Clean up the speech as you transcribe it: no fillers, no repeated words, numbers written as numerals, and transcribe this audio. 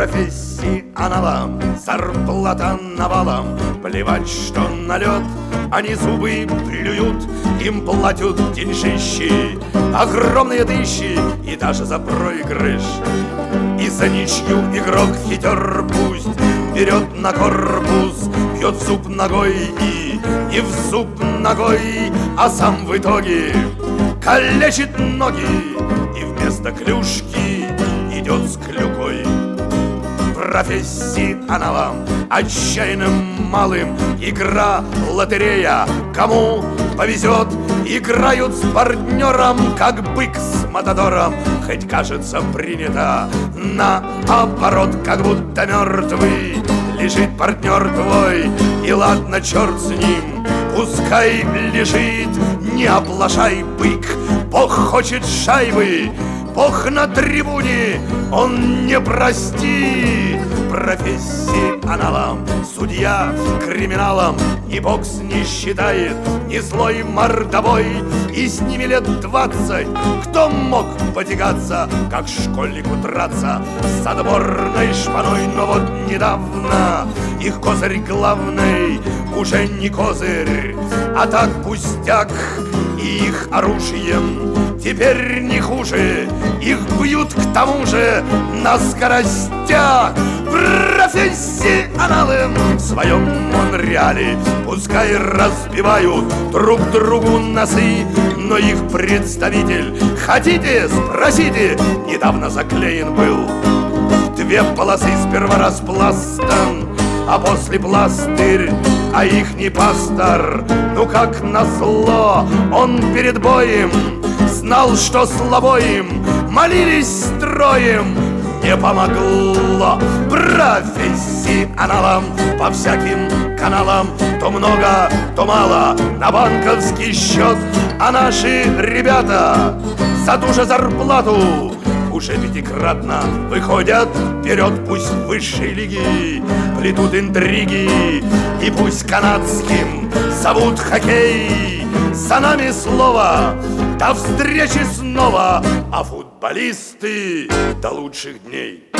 профессионалам зарплата навалом. Плевать, что на лед они зубы плюют, им платят деньжищи, огромные тысячи, и даже за проигрыш. И за ничью игрок хитер пусть берет на корпус, бьет в зуб ногой и в зуб ногой, а сам в итоге калечит ноги и вместо клюшки идет с клюкой. Профессионалам, отчаянным малым, игра лотерея. Кому повезет, играют с партнером, как бык с матадором. Хоть кажется принято наоборот, как будто мертвый лежит партнер твой. И ладно, черт с ним, пускай лежит, не оплошай, бык. Бог хочет шайбы, Бог на трибуне, он не простит. Профессионалам, судья криминалам ни бокс не считает, ни злой мордовой. И с ними лет 20 кто мог потягаться, как школьнику драться с отборной шпаной. Но вот недавно их козырь главный уже не козырь, а так пустяк. И их оружием теперь не хуже, их бьют к тому же на скоростях. Профессионалы в своем Монреале пускай разбивают друг другу носы, но их представитель, хотите, спросите, недавно заклеен был в 2 полосы, сперва распластан, а после пластырь. А ихний пастор, ну как назло, он перед боем знал, что слабо им, молились строем, не помогло. Профессионалам по всяким каналам то много, то мало на банковский счет, а наши ребята за ту же зарплату уже 5-кратно выходят вперед. Пусть в высшей лиги плетут интриги, и пусть канадским зовут хоккей. За нами слово, до встречи снова, а футболисты до лучших дней.